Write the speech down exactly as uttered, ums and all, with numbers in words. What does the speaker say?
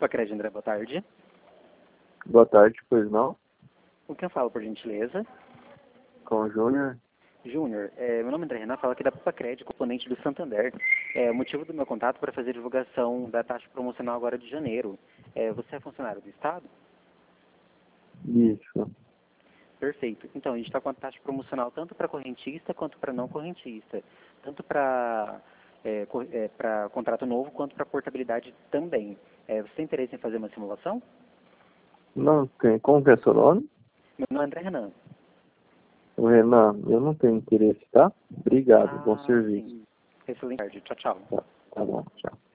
Pacred, André, boa tarde. Boa tarde, pois não? Com quem eu falo, por gentileza? Com o Júnior. Júnior, é, meu nome é André Renan, falo aqui da Pacred, componente do Santander. É, o motivo do meu contato para fazer divulgação da taxa promocional agora de janeiro. É, você é funcionário do Estado? Isso. Perfeito. Então, a gente está com a taxa promocional tanto para correntista quanto para não correntista. Tanto para é, é, para contrato novo quanto para portabilidade também. É, você tem interesse em fazer uma simulação? Não tem. Como que é seu nome? Meu nome é André Renan. O Renan, eu não tenho interesse, tá? Obrigado, bom Ah, serviço. sim. Excelente tarde. Tchau, tchau. Tá, tá bom, tchau.